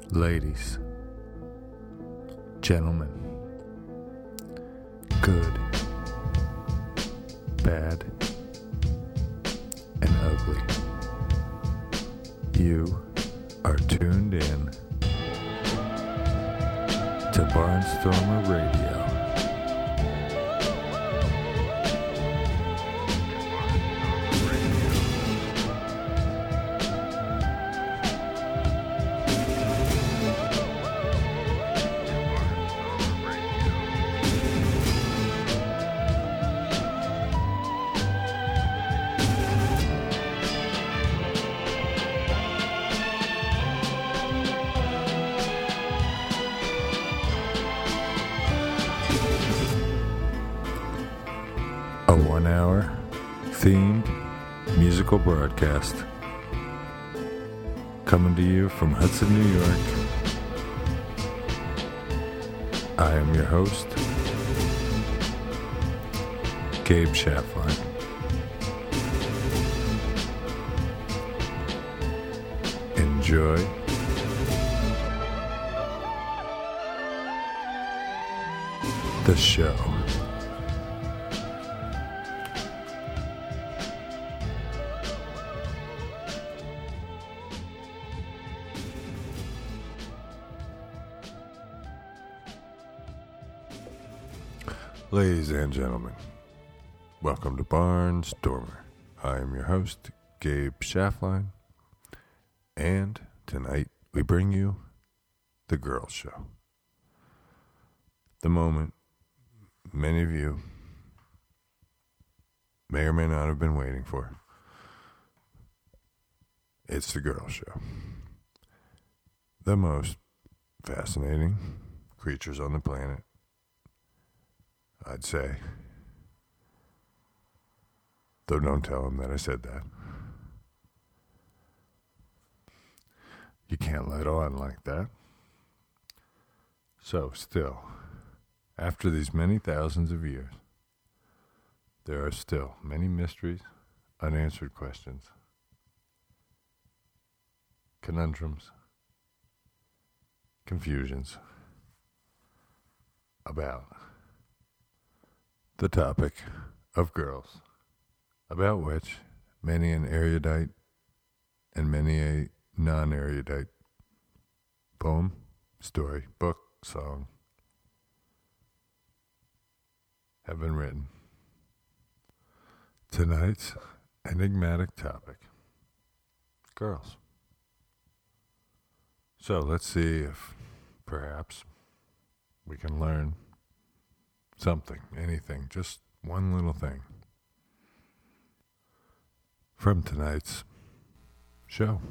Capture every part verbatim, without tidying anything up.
Ladies, gentlemen, good, bad, and ugly, you are tuned in to Barnstormer Radio. A one-hour themed musical broadcast coming to you from Hudson, New York. I am your host, Gabe Schaffline. Enjoy the show. Ladies and gentlemen, welcome to Barnstormer. I am your host, Gabe Schaffline, and tonight we bring you The Girls Show. The moment many of you may or may not have been waiting for. It's The Girls Show. The most fascinating creatures on the planet, I'd say. Though don't tell him that I said that. You can't let on like that. So still, after these many thousands of years, there are still many mysteries, unanswered questions, conundrums, confusions about the topic of girls, about which many an erudite and many a non-erudite poem, story, book, song have been written. Tonight's enigmatic topic, girls. So let's see if perhaps we can learn something, anything, just one little thing from tonight's show.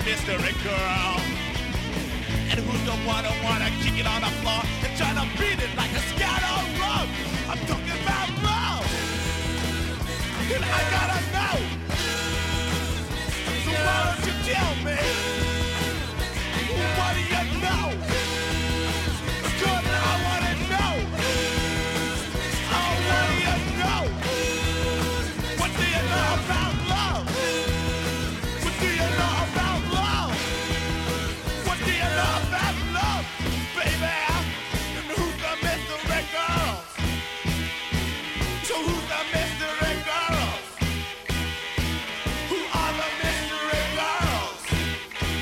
mystery girl? And who's the one who wanna kick it on the floor and try to beat it like a scat on rope? I'm talking about love, and I gotta know. So why don't you tell me? What do you know? Good, I wanna know. Oh, what do you know? What do you know about love? What do you know about love? What do you know about love, baby? And who's the mystery girls? So who's the mystery girls? Who are the mystery girls?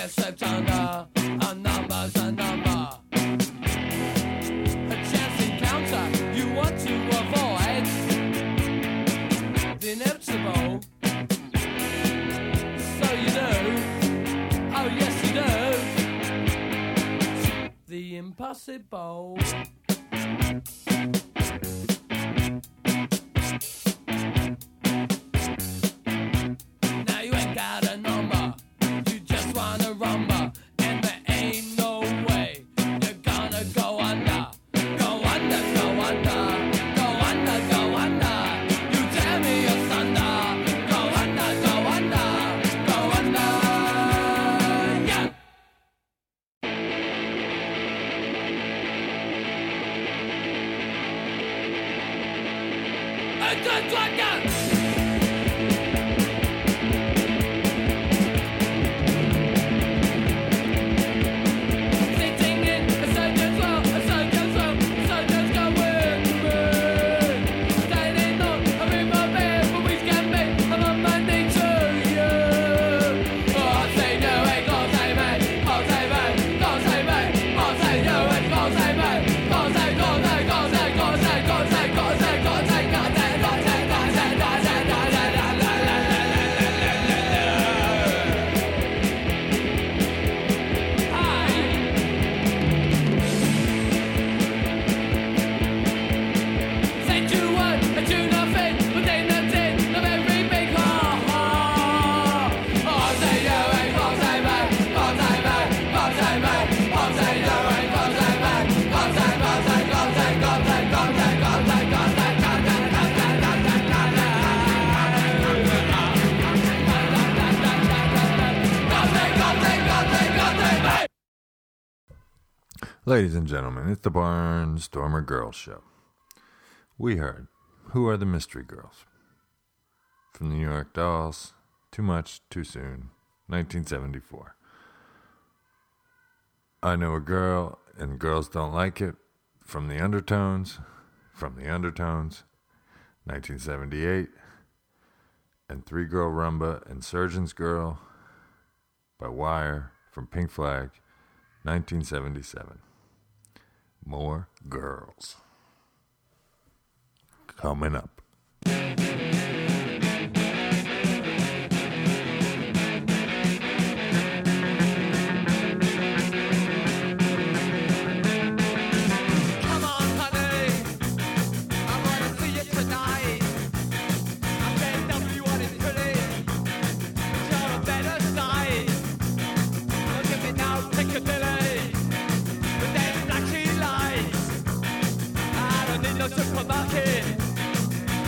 get swept under a number's a number. A chance encounter you want to avoid. The inevitable. So you do. Oh yes you do. The impossible. Now you ain't got a number. You just wanna rumba. And there ain't no way you're gonna go under. Go under, go under. Go under, go under. You tell me you're thunder. Go under, go under. Go under. Yeah. Under Dragon! Sitting in a surgeon's well, a surgeon's well, a surgeon's go with me. Standing on a river bed, but we can be, I'm on my knee to you. Oh, I'll say no, ain't gonna say me, gonna say me, gonna say me, gonna say you, ain't gonna say me, gonna say, gonna say, gonna say, gonna say, gonna say, gonna say, gonna say, gonna say, gonna say, gonna say, gonna say, gonna say, gonna say, said you would, but you nothing, but then that's it, of every big ha ha. Oh, I'll say you ain't gonna say me, gonna say me, gonna say me, I'll say you ain't gonna say me, gonna say, gonna say, gonna say, gonna say, gonna say, gonna say, gonna say, gonna say, gonna say, Ladies and gentlemen, it's the Barnstormer Girls Show. We heard Who Are the Mystery Girls? From the New York Dolls, Too Much, Too Soon, nineteen seventy-four. I Know a Girl and Girls Don't Like It, From the Undertones, From the Undertones, nineteen seventy-eight. And Three Girl Rumba and Surgeon's Girl by Wire from Pink Flag, nineteen seventy-seven. More girls. Coming up. Come on, honey, I wanna see you tonight. I said everyone is pretty, but you're a better sight. Look at me now, Piccadilly, with them flashy lights. I don't need no supermarket.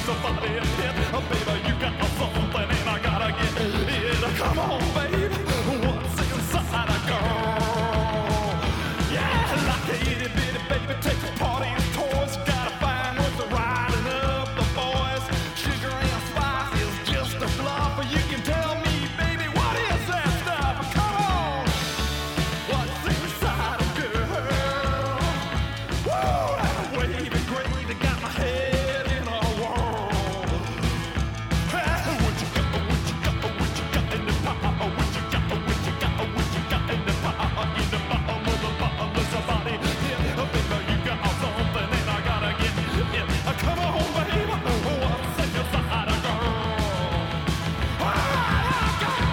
somebody a hit. Oh, baby, you got something and I gotta get it. Come on, baby, what's inside a girl? Yeah, like a itty bitty baby takes parties, toys. Gotta find what's riding up the boys. Sugar and spice is just a bluff. You can tell me, baby, what is that stuff? Come on, what's inside a girl? Woo, that wavy gravy got my head in a whirl. Hey, what you got, what you got, what you got in the pot? What you got, what you got, what you got in the pot? In the bottom of the bottomless body. Yeah, baby, you got something and I gotta get it. Come on, baby, what's inside a girl? Ah, girl.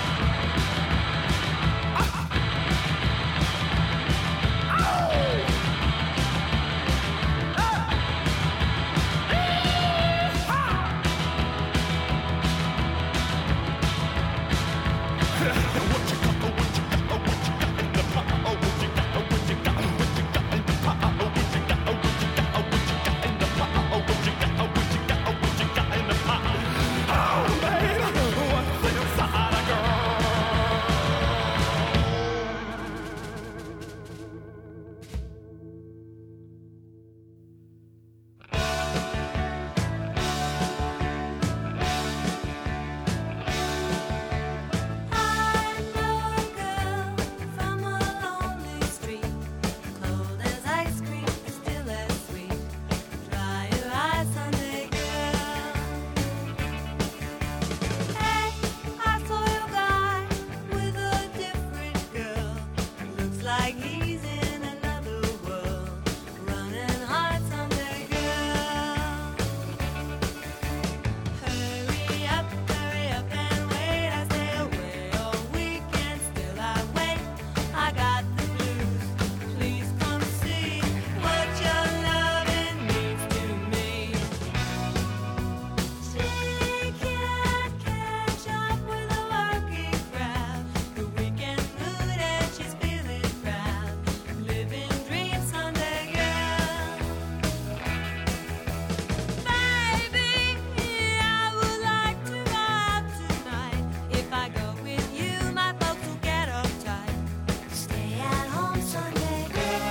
Like he's in another world, running hard Sunday girl. Hurry up, hurry up and wait. I stay away all weekend, still I wait. I got the blues, please come see what your loving means to me. She can't catch up with a working crowd. The weekend mood and she's feeling proud, living dreams Sunday girl. Baby, I would like to go out tonight. If I go with you, my folks will get uptight. Stay at home Sunday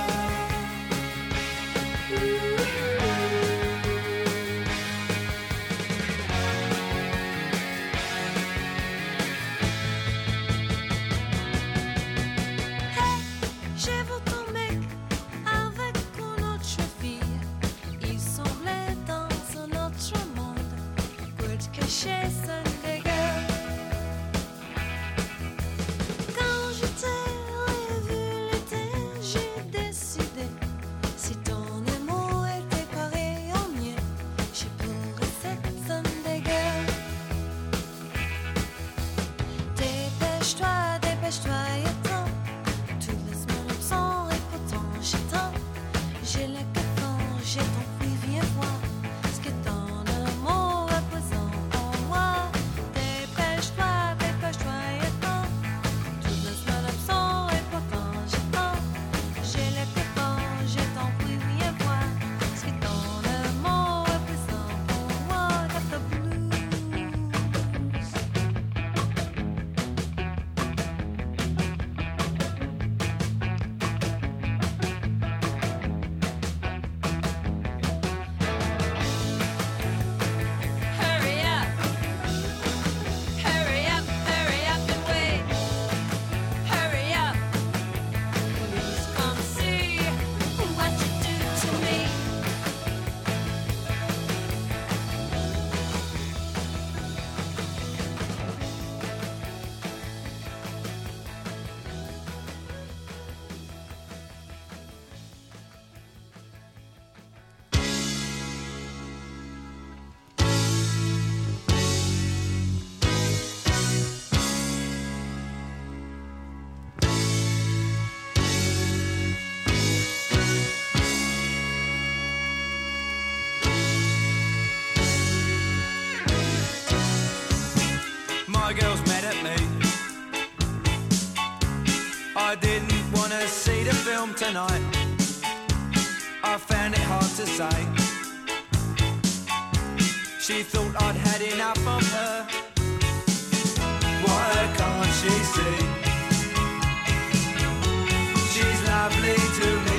Hey, j'ai vu ton mec avec une autre fille. Il semblait dans un autre monde. Pour te cacher, Sunday girl. Quand je t'ai revu l'été, j'ai décidé. Si ton amour était pareil au mien, je pourrais cette Sunday girl. Dépêche-toi, dépêche-toi, et attends. Tout laisse mon absent et pourtant j'attends. J'ai le cafon, j'ai ton fruit, viens voir ce que ton amour représente en moi. Dépêche-toi, dépêche-toi, et attends. Tout laisse mon absent et pourtant j'attends. J'ai le cafon, j'ai ton fruit, viens voir ce que ton amour représente en moi. Got the blues. Hurry up, hurry up, hurry up and wait. Hurry up, please come see what you do to me. My girl's mad at me. I didn't want to see the film tonight. I found it hard to say. She thought I'd had enough of her. Why can't she see? She's lovely to me,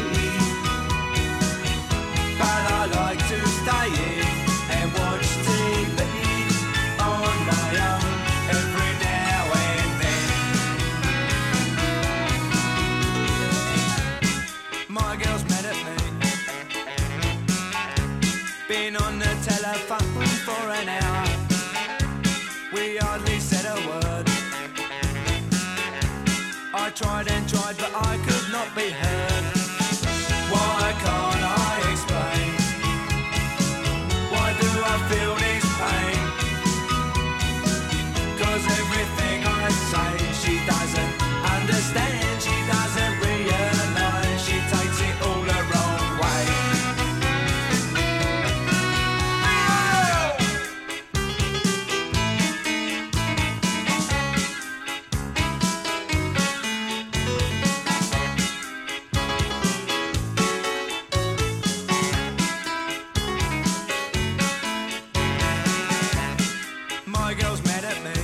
but I like to stay in and watch T V on my own every now and then. My girl's mad at me, been on the telephone for an hour. We hardly said a word. I tried and tried, but I could not be heard. Why can't I explain? Why do I feel this pain? 'Cause everything I say she doesn't understand. She doesn't realize. She takes it all the wrong way. My girl's mad at me.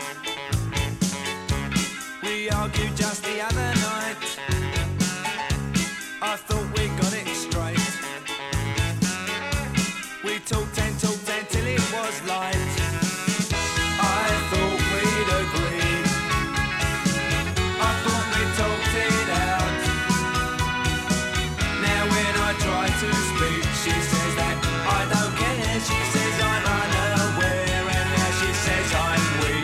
We argued just the other night. I thought we got it straight. We talked and talked until it was light. I thought we'd agreed. I thought we talked it out. Now when I try to speak, she says that I don't care. She says I'm unaware, and now she says I'm weak.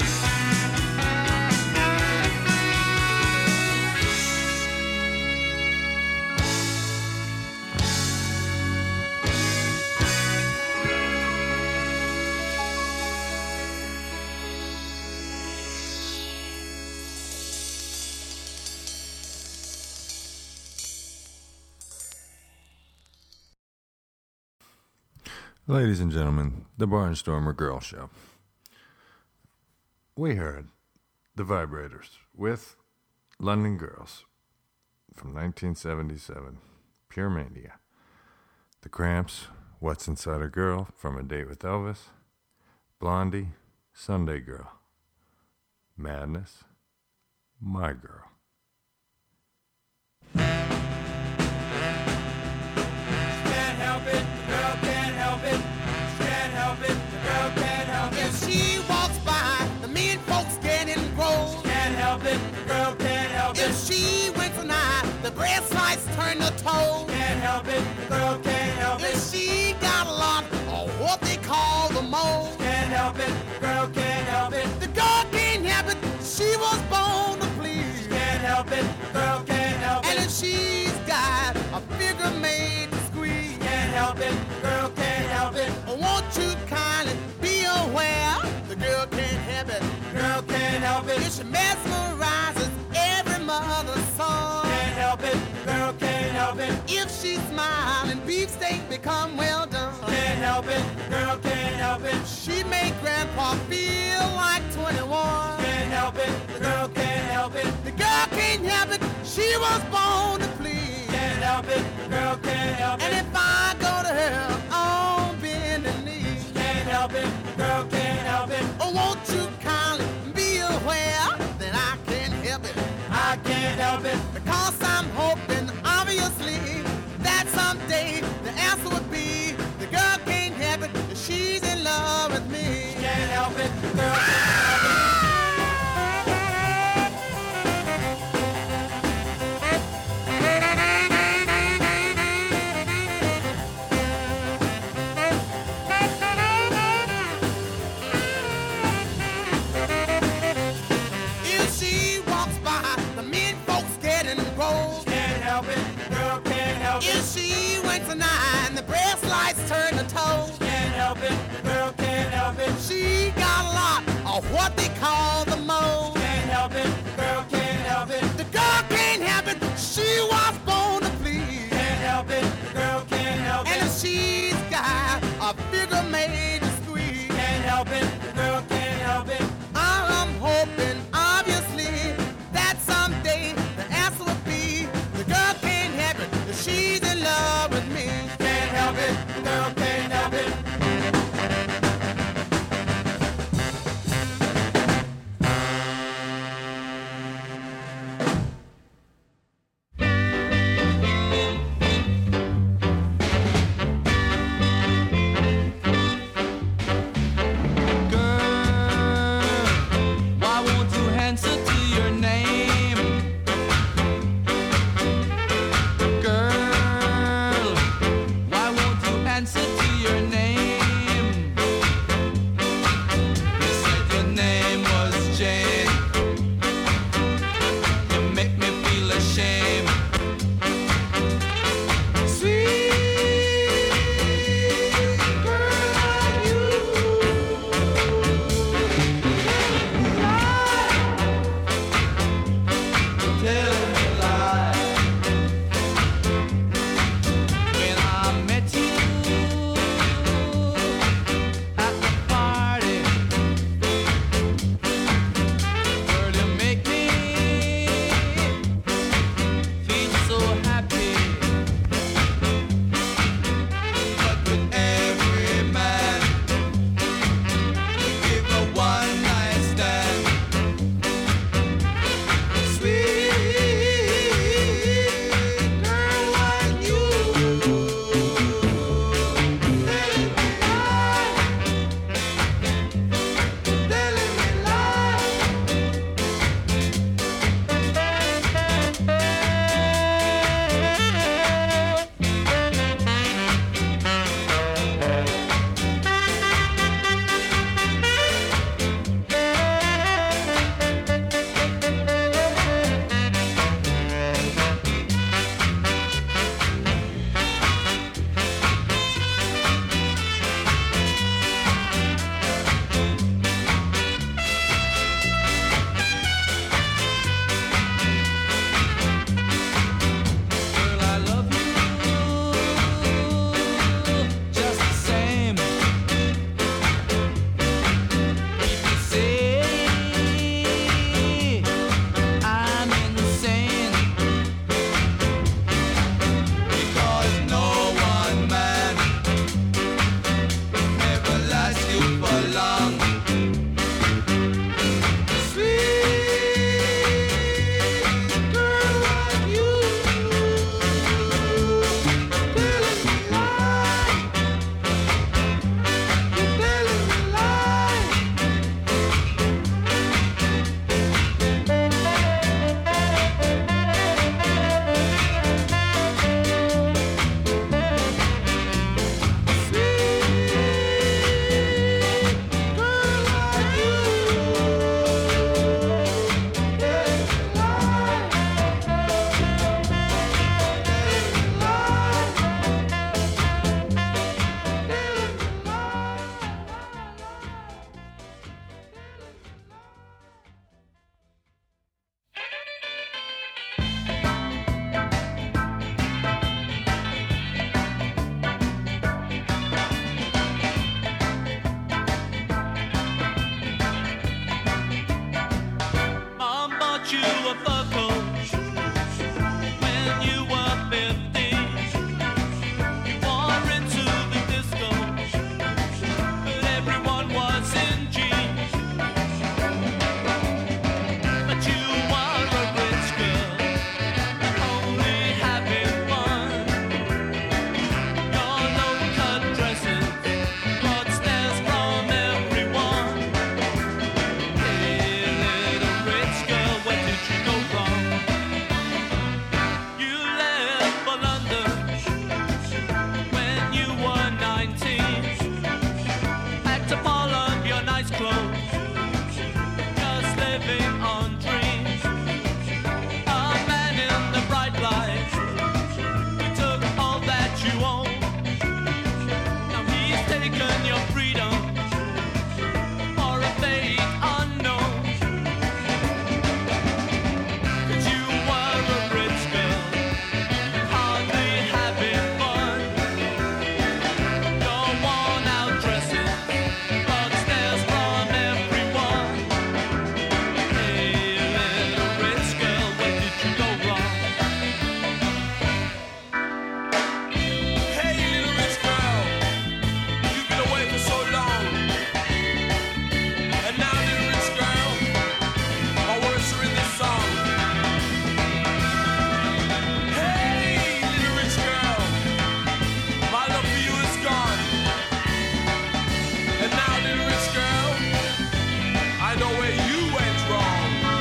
Ladies and gentlemen, the Barnstormer Girl Show. We heard The Vibrators with London Girls from nineteen seventy-seven, Pure Mania. The Cramps, What's Inside a Girl from A Date with Elvis. Blondie, Sunday Girl. Madness, My Girl. Can't help it, the girl can't help it. Can't help it, the girl can't help it. If she walks by, the mean folks getting gross. Can't help it, the girl can't help If it. she went tonight, the bread slice turn to toast. Can't help it, the girl can't help If it. she got a lot of what they call the most. Can't help it, the girl can't help it. The girl can't help it, she was born to please. Can't help it, the girl can't help And it. if she's got a figure made to squeeze, Can't help it, the girl can't help it. won't you kindly be aware? The girl can't help it. Girl can't help it. If she mesmerizes every mother's son. Can't help it, the girl can't help it. If she smile and beefsteak become well done. Can't help it, the girl can't help it. She make grandpa feel like twenty-one. Can't help it, the girl can't help it. The girl can't help it, she was born to please. Can't help it, the girl can't help And it. if I go to her on bending knee, Can't help it, the girl can't help it. oh, won't you kindly be aware that I can't help it? I can't help it. Because I'm hoping, obviously, that someday the answer would be the girl can't help it, that she's in love with me. Can't help it, the girl can't help it. If she walks by, the men folks getting gross. Can't help it, the girl can't help it. If she went tonight, the breast lights turn to toast. Can't help it, the girl can't help it. She got a lot of what they call the most. Can't help it, the girl can't help it. The girl can't help it, she was born to please. Can't help it, the girl can't help And it. if she's got a figure made to squeeze, Can't help it, the girl can't help it. I'm hoping, obviously, that someday the answer will be the girl can't help it, that she's in love with me. Can't help it, the girl can't help it. taken your freedom for a fate unknown. 'Cause you were a rich girl, hardly having fun. Your worn-out dresses brought stares from everyone. Hey, little rich girl, where did you go wrong? Hey, little rich girl, you've been away for so long. And now, little rich girl, my words are in this song. Hey, little rich girl, my love for you is gone. And now, little rich girl, I know where you went wrong.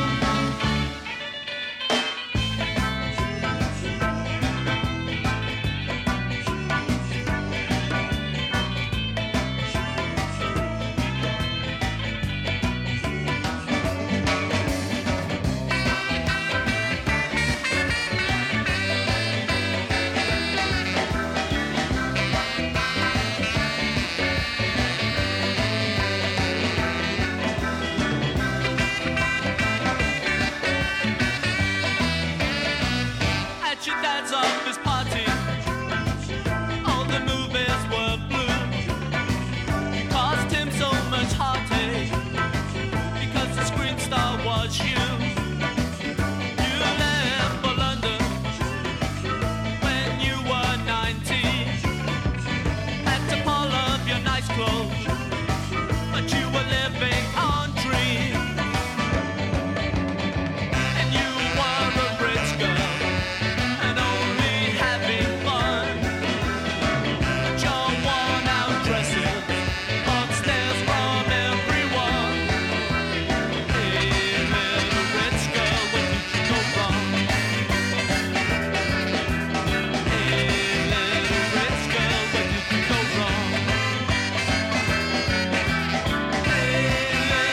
At your dad's office party, all the movies were blue. You caused him so much heartache because the screen star was you. You left for London when you were nineteen. Had to pull up your nice clothes, but you were living on dreams. And you were a rich girl and only having fun. But your worn-out dresses brought stares from everyone. Hey, little rich girl, where did you go wrong? Hey, little rich girl, where did you go wrong? Hey, little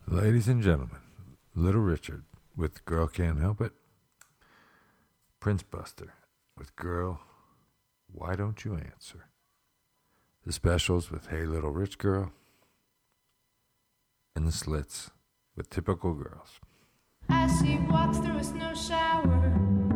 Ladies and gentlemen, Little Richard with Girl Can't Help It. Prince Buster with Girl, Why Don't You Answer? The Specials with Hey Little Rich Girl. And the Slits with Typical Girls. As she walks through a snow shower,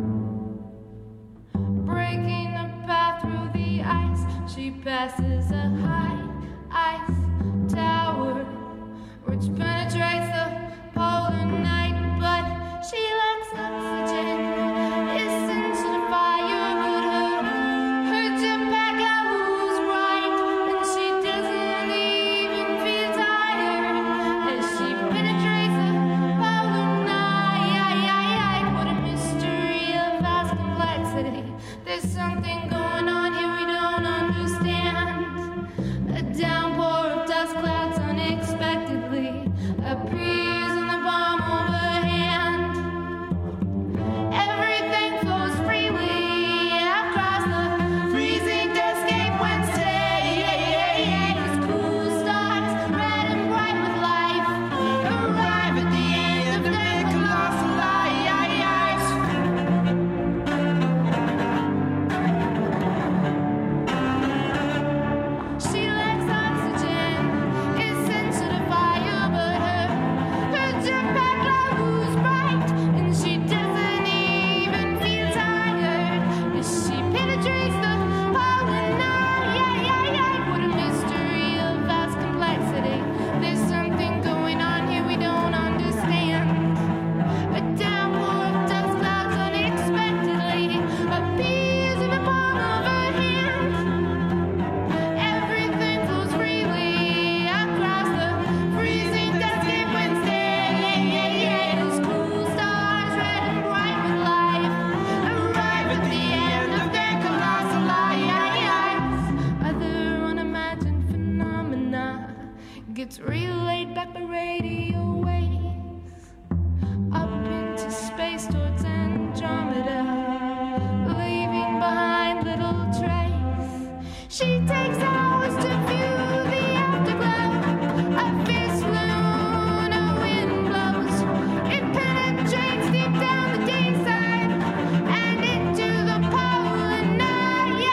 breaking a path through the ice, she passes a high ice tower, which penetrates the polar night, but she lacks oxygen. Listens to the fire, but her, her jetpack goes right, and she doesn't even feel tired as she penetrates the polar night. What a mystery of vast complexity. There's something going on here we don't understand. A downpour of dust clouds unexpectedly appears in the palm of her hand. Everything flows freely across the freezing Deathscape Wednesday. As cool stars, red and bright with life, arrive at the end of their colossal lives. She lacks oxygen, is sent to the fire, but her, her jetpack glows bright, and she doesn't even feel tired as she penetrates the polar night. What a mystery of vast complexity. There's something going on here we don't understand. A downpour of dust clouds unexpectedly appears in the palm of her hand. Everything flows freely across the freezing Deathscape Wednesday. As cool stars, red and bright with life, arrive at the end of their colossal lives. Other unimagined phenomena gets relayed back by radio waves up into space towards Andromeda, leaving behind little trace. She takes hours to view the afterglow. A fierce lunar wind blows. It penetrates deep down the dayside and into the polar night.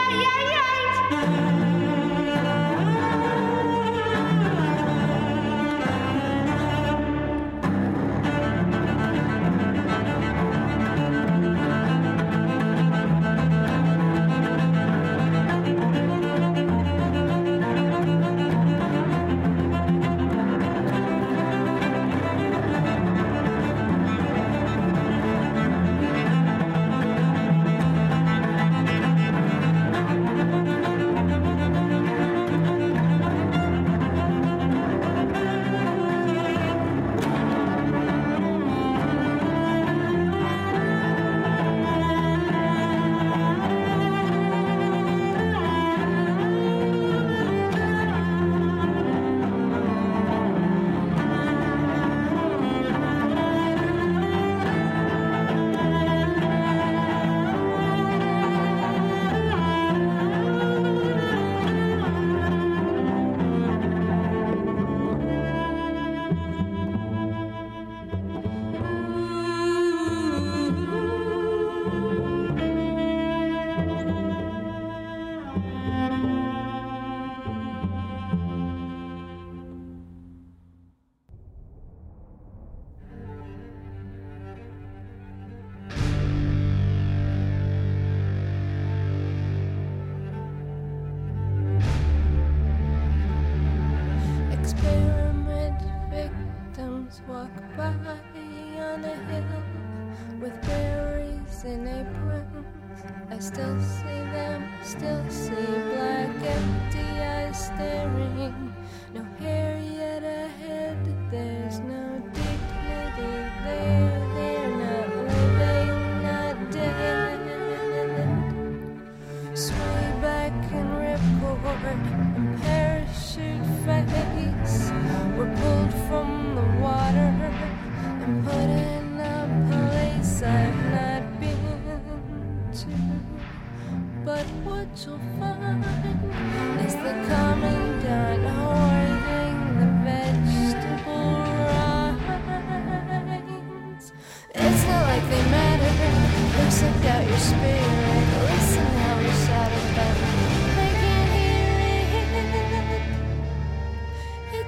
Experiment victims walk by on a hill with berries in aprons. I still see them, still see black empty eyes staring. No hair yet ahead, there's no dignity there. They're not living, not dead. Sway back and ripcord and parachute face were pulled from the water and put in a place I've not been to.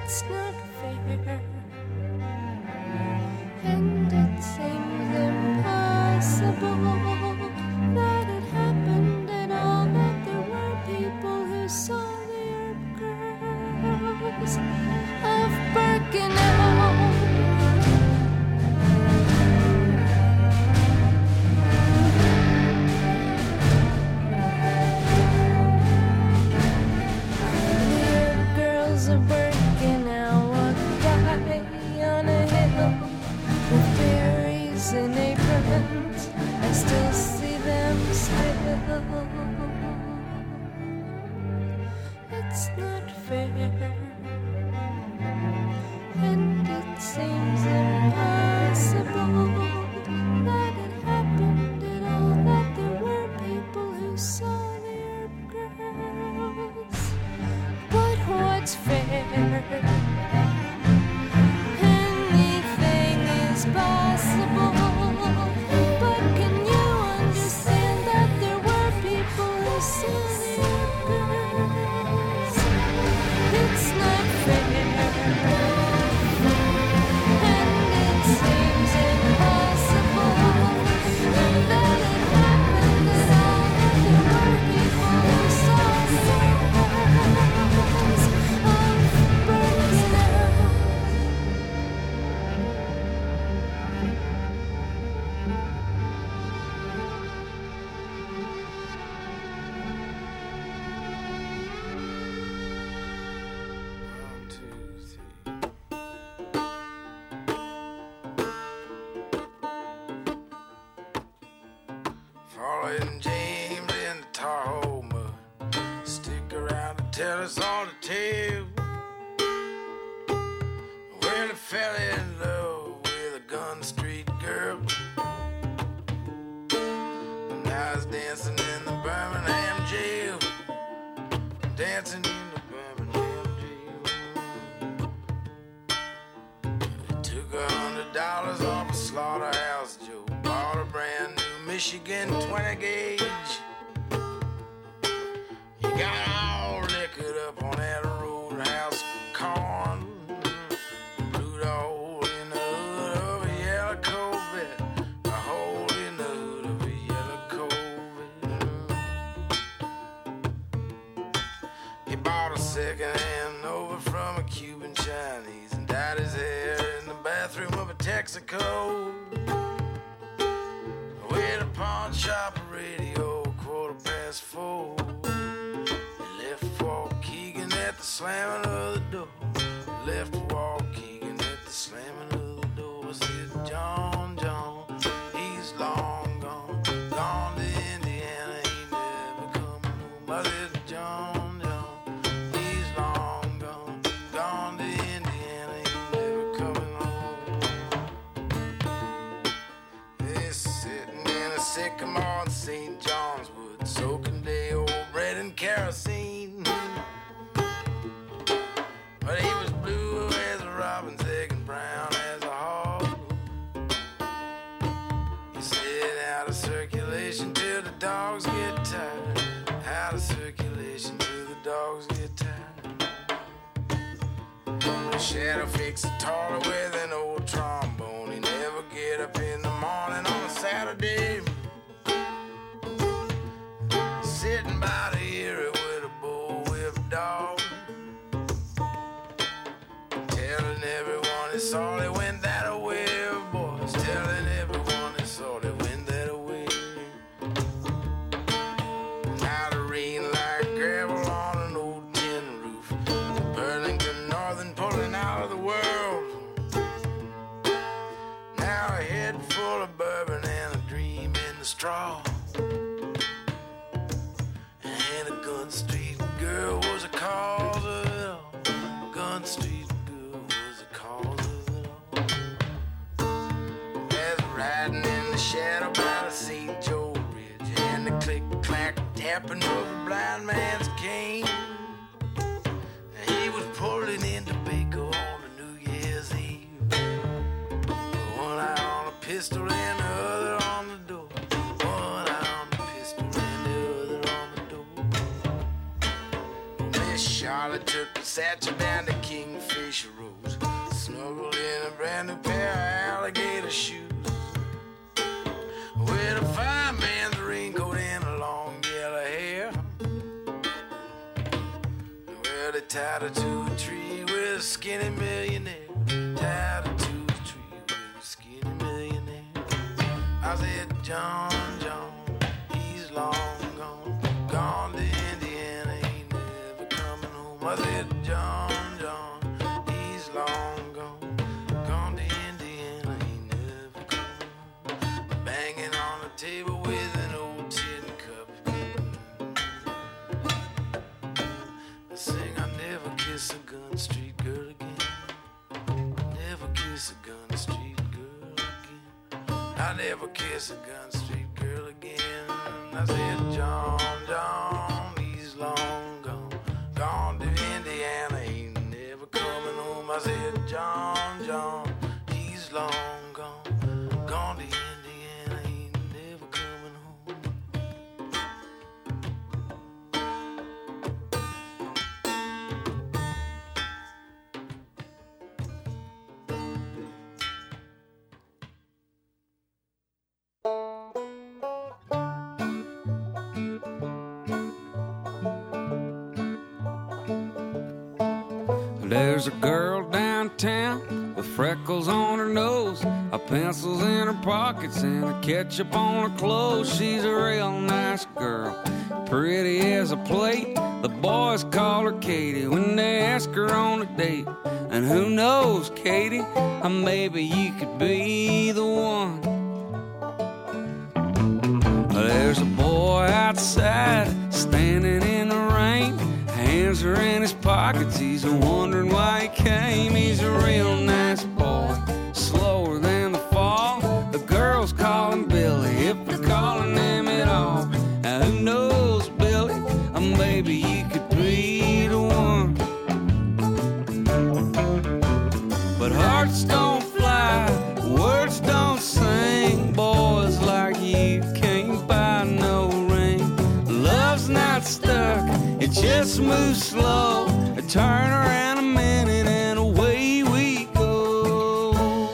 It's not fair, and it seems impossible that it happened at all. That there were people who saw the herb girls of Birkenau. Girls are breaking out a guy on a hill with berries and aprons. I still see them still. It's not fair, and it seems impossible that it happened at all. That there were people who saw the herb girls. But what's fair? Anything is possible. But can you understand that there were people who saw the herb girls? It's not fair, and it seems impossible that it happened at all. That there were people who saw the herb girls of Birkenau. One, two, three. Following James in the Tahoe mud. Stick around to tell us all the tale. Well, he fell in love with a Gun Street girl. And now he's dancing in the Birmingham jail. Dancing in the Birmingham jail. He took a hundred dollars off a slaughterhouse Joe. Bought a brand new Michigan twenty gauge. He got all liquored up on that roadhouse corn. Blew the hole in the hood of a yellow Corvette. A hole in the hood of a yellow Corvette. He bought a second-hand Nova from a Cuban Chinese and dyed his hair in the bathroom of a Texaco. With a pawn shop radio, quarter past four. He left Waukegan at the slamming of the door. Left Waukegan at the slamming of the door. I said, John, John, he's long gone. Gone to Indiana, he never come home. I said, John, John, he's long gone. Gone to Indiana, he never coming home. They're sitting in a sycamore in Saint John's Wood, soaking day old bread and kerosene. But he was blue as a robin's egg and brown as a hog. He said out of circulation till the dogs get tired. Out of circulation till the dogs get tired. The shadow fixed taller with an old trombone. He never get up in the morning on a Saturday. Sitting by the Erie with a bullwhip dog. Telling everyone he saw they went that away, boys. Telling everyone he saw they went that away. Now the rain like gravel on an old tin roof. Burlington Northern pulling out of the world. Now a head full of bourbon and a dream in the straw. And a Gun Street girl was a cause of it all. Gun Street girl was a cause of it all. As riding in the shadow by the Saint Joe Ridge, and the click-clack tapping of a blind man's cane. He was pulling into Baker on a New Year's Eve. One eye on a pistol and the other on the door. One eye on the pistol and the other on the door. Miss Charlotte took the satchel down to Kingfish Acacia Rose, snuggled in a brand new pair of alligator shoes. With a fine man's raincoat and a long yellow hair. Well, they tied her to a tree with a skinny millionaire. Tied her to a tree with a skinny millionaire. I said, John, John, he's long gone. Gone to Indiana, ain't never coming home. I said, John, John, he's long gone. Gone to Indiana, ain't never coming home. Banging on the table with an old tin cup. I sing, I never kiss a gun street girl again. Never kiss a gun street girl again. I never kiss a gun street girl again. I said, John, John, he's long gone. Gone to Indiana, ain't never coming home. I said, John, John, he's long gone. Gone to Indiana, ain't never coming home. There's a girl downtown with freckles on her nose, a pencils in her pockets, and a ketchup on her clothes. She's a real nice girl, pretty as a plate. The boys call her Katie when they ask her on a date. And who knows, Katie, uh, maybe you could be the one. There's a boy outside standing in the rain. Hands are in his pockets, he's wondering why he came. He's a real nice boy, slower than the fall. The girls call him Billy, if they're calling him at all. Now who knows, Billy, or maybe you could be the one. But hearts don't fly, words don't sing. Boys like you can't buy no ring. Love's not stuck, it just moves slow. Turn around a minute and away we go.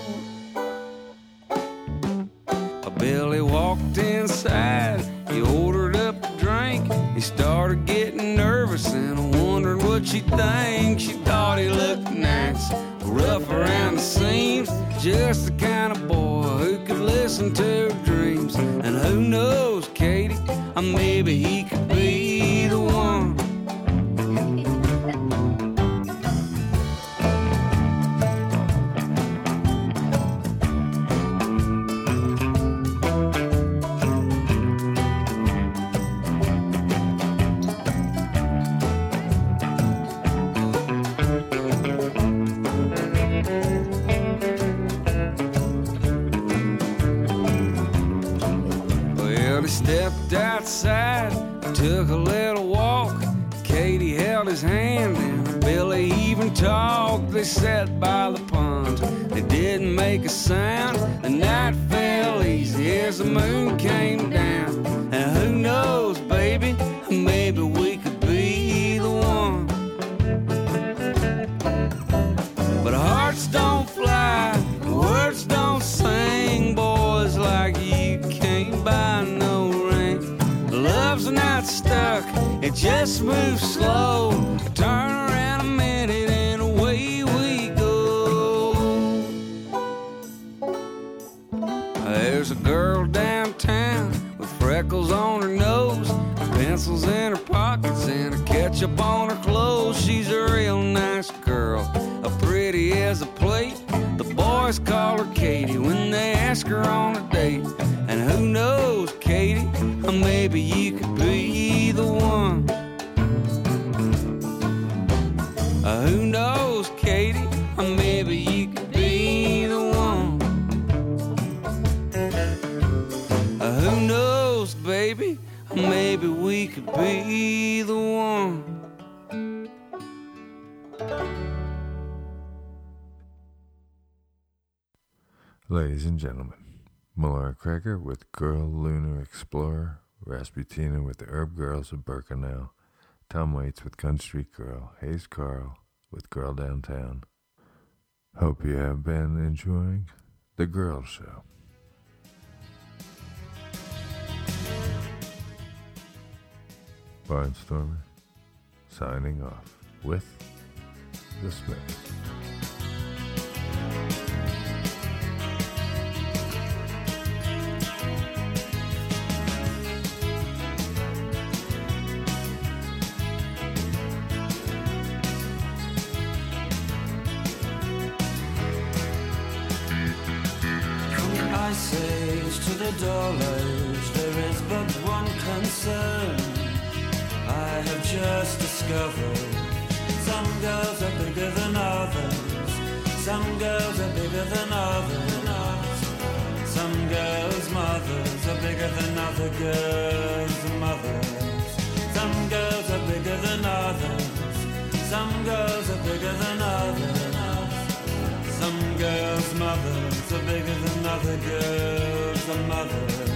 Billy walked inside, he ordered up a drink. He started getting nervous and wondered what she'd think. She thought he looked nice, rough around the seams, just the kind of boy who could listen to her dreams. And who knows, Katie, or maybe he could be the one. Stepped outside, took a little walk. Katie held his hand and Billy even talked. They sat by the pond, they didn't make a sound. The night fell easy as the moon came down. And who knows, baby, maybe we could be the one. But hearts don't fly, words don't sing. Boys like you can't buy no ring. Love's not stuck, it just moves slow. Turn around a minute and away we go. There's a girl downtown with freckles on her nose, pencils in her pockets, and a ketchup on her clothes. She's a real nice girl, a pretty as a plate. The boys call her Katie when they ask her on a date. And who knows, Katie, or maybe you could be the one. Uh, who knows, Katie, or maybe you could be the one. Uh, who knows, baby, or maybe we could be the one. Ladies and gentlemen, Melora Cracker with Girl Lunar Explorer, Rasputina with the Herb Girls of Birkenau, Tom Waits with Gun Street Girl, Hayes Carl with Girl Downtown, Hope you have been enjoying The Girl Show. Barnstormer signing off with The Smiths. From the ice age to the dull age, there is but one concern I have just discovered. Some girls are bigger than others. Some girls are bigger than others. Some girls' mothers are bigger than other girls' mothers. Some girls are bigger than others. Some girls are bigger than others. Some girls' mothers are bigger than other girls' mothers.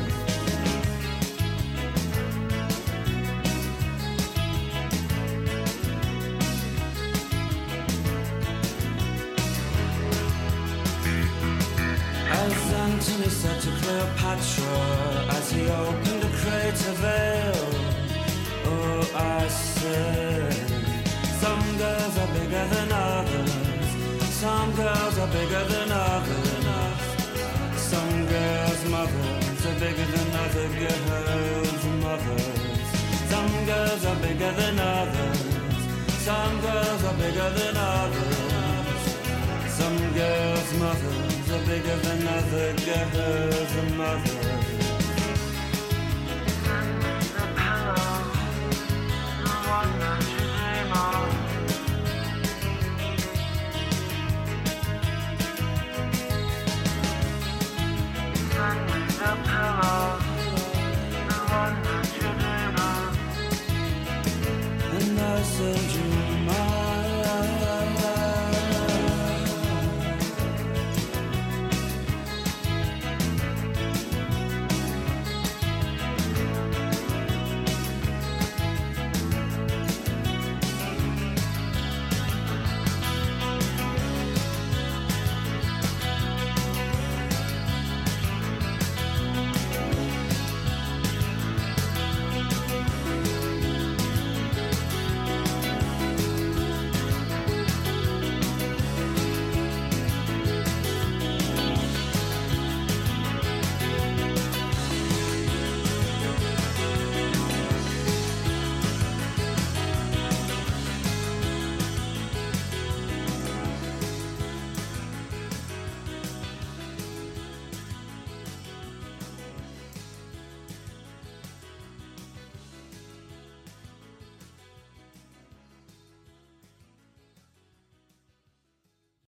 As Antony said to Cleopatra as he opened a crater veil, oh, I said, some girls are bigger than others. Some girls are bigger than others. Some girls' mothers are bigger than other girls' mothers. Some girls are bigger than others. Some girls are bigger than others. Some girls' mothers are bigger than other girls.